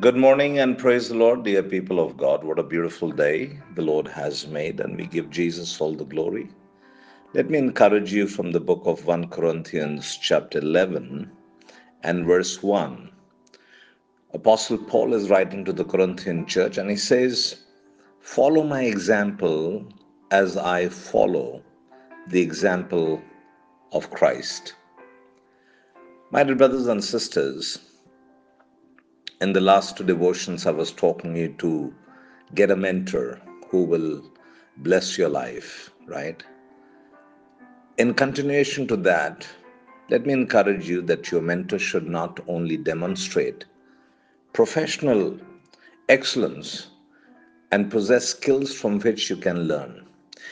Good morning and praise the Lord, dear people of God. What a beautiful day the Lord has made, and we give Jesus all the glory. Let me encourage you from the book of 1 Corinthians, chapter 11 and verse 1. Apostle Paul is writing to the Corinthian church, and he says, "Follow my example as I follow the example of Christ." My dear brothers and sisters, in the last two devotions, I was talking you to get a mentor who will bless your life, right? In continuation to that, let me encourage you that your mentor should not only demonstrate professional excellence and possess skills from which you can learn.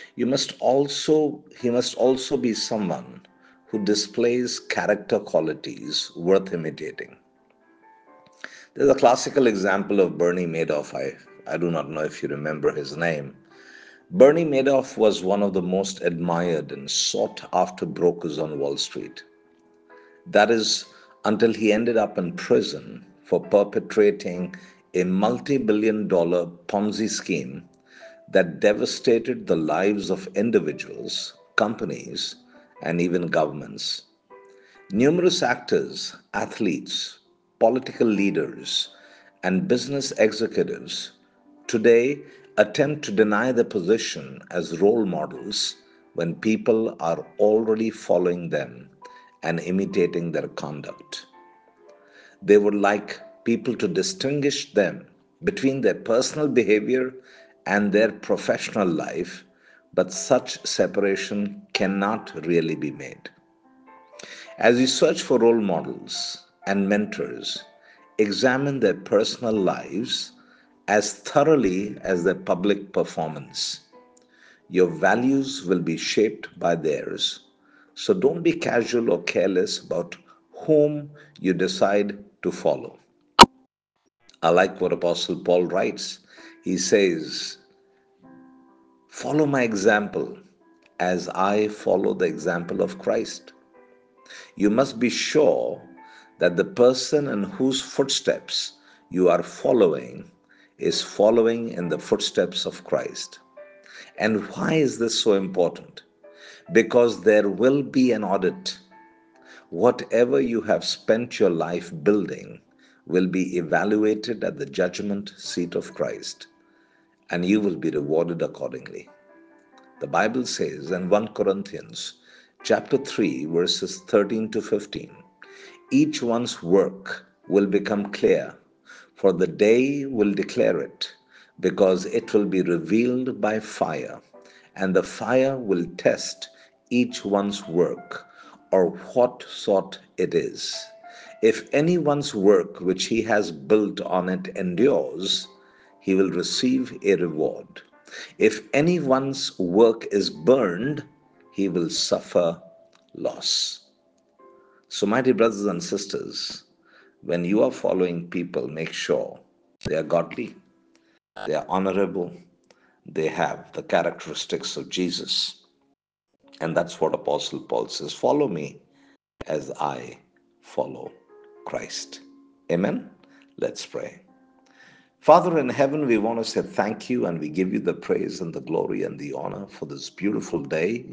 He must also be someone who displays character qualities worth imitating. There's a classical example of Bernie Madoff. I do not know if you remember his name. Bernie Madoff was one of the most admired and sought after brokers on Wall Street. That is, until he ended up in prison for perpetrating a multi-billion-dollar Ponzi scheme that devastated the lives of individuals, companies, and even governments. Numerous actors, athletes, political leaders, and business executives today attempt to deny their position as role models when people are already following them and imitating their conduct. They would like people to distinguish them between their personal behavior and their professional life, but such separation cannot really be made. As you search for role models and mentors, examine their personal lives as thoroughly as their public performance. Your values will be shaped by theirs. So don't be casual or careless about whom you decide to follow. I like what Apostle Paul writes. He says, "Follow my example as I follow the example of Christ." You must be sure that the person in whose footsteps you are following is following in the footsteps of Christ. And why is this so important? Because there will be an audit. Whatever you have spent your life building will be evaluated at the judgment seat of Christ, and you will be rewarded accordingly. The Bible says in 1 Corinthians chapter 3 verses 13 to 15, each one's work will become clear, for the day will declare it, because it will be revealed by fire, and the fire will test each one's work, or what sort it is. If anyone's work which he has built on it endures, he will receive a reward. If anyone's work is burned, he will suffer loss. So, my dear brothers and sisters, when you are following people, make sure they are godly, they are honorable, they have the characteristics of Jesus. And that's what Apostle Paul says, "Follow me as I follow Christ." Amen. Let's pray. Father in heaven, we want to say thank you, and we give you the praise and the glory and the honor for this beautiful day.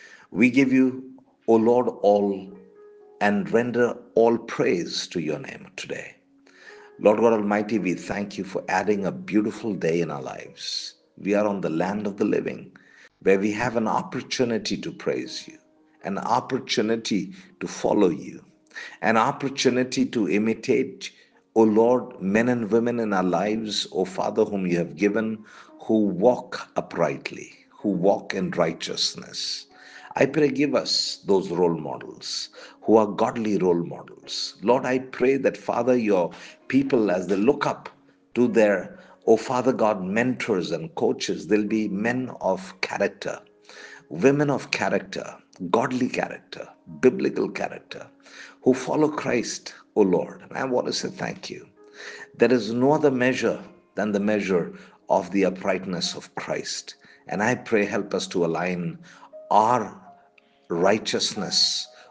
We give you, O Lord, all and render all praise to your name today. Lord God Almighty, we thank you for adding a beautiful day in our lives. We are on the land of the living, where we have an opportunity to praise you, an opportunity to follow you, an opportunity to imitate, O Lord, men and women in our lives, O Father, whom you have given, who walk uprightly, who walk in righteousness. I pray, give us those role models who are godly role models. Lord, I pray that, Father, your people, as they look up to their, oh Father God, mentors and coaches, they'll be men of character, women of character, godly character, biblical character, who follow Christ, O Lord. And I want to say thank you. There is no other measure than the measure of the uprightness of Christ. And I pray, help us to align our righteousness,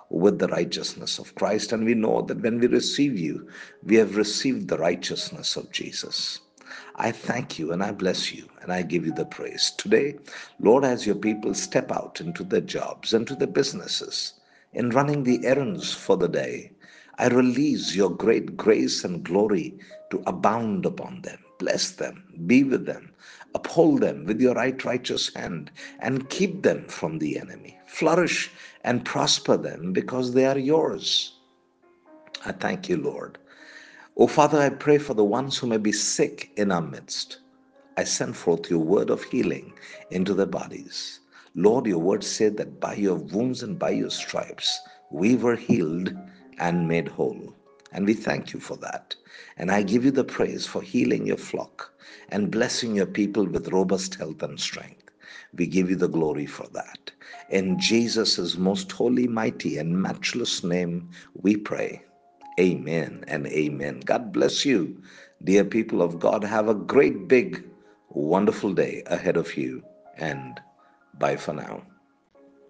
with the righteousness of Christ. And we know that when we receive you, we have received the righteousness of Jesus. I thank you and I bless you and I give you the praise. Today, Lord, as your people step out into their jobs and to their businesses, in running the errands for the day, I release your great grace and glory to abound upon them. Bless them, be with them, uphold them with your right righteous hand, and keep them from the enemy. Flourish and prosper them because they are yours. I thank you, Lord. Oh, Father, I pray for the ones who may be sick in our midst. I send forth your word of healing into their bodies. Lord, your word said that by your wounds and by your stripes, we were healed and made whole. And we thank you for that. And I give you the praise for healing your flock and blessing your people with robust health and strength. We give you the glory for that. In Jesus' most holy, mighty, and matchless name, we pray. Amen and amen. God bless you, dear people of God. Have a great, big, wonderful day ahead of you. And bye for now.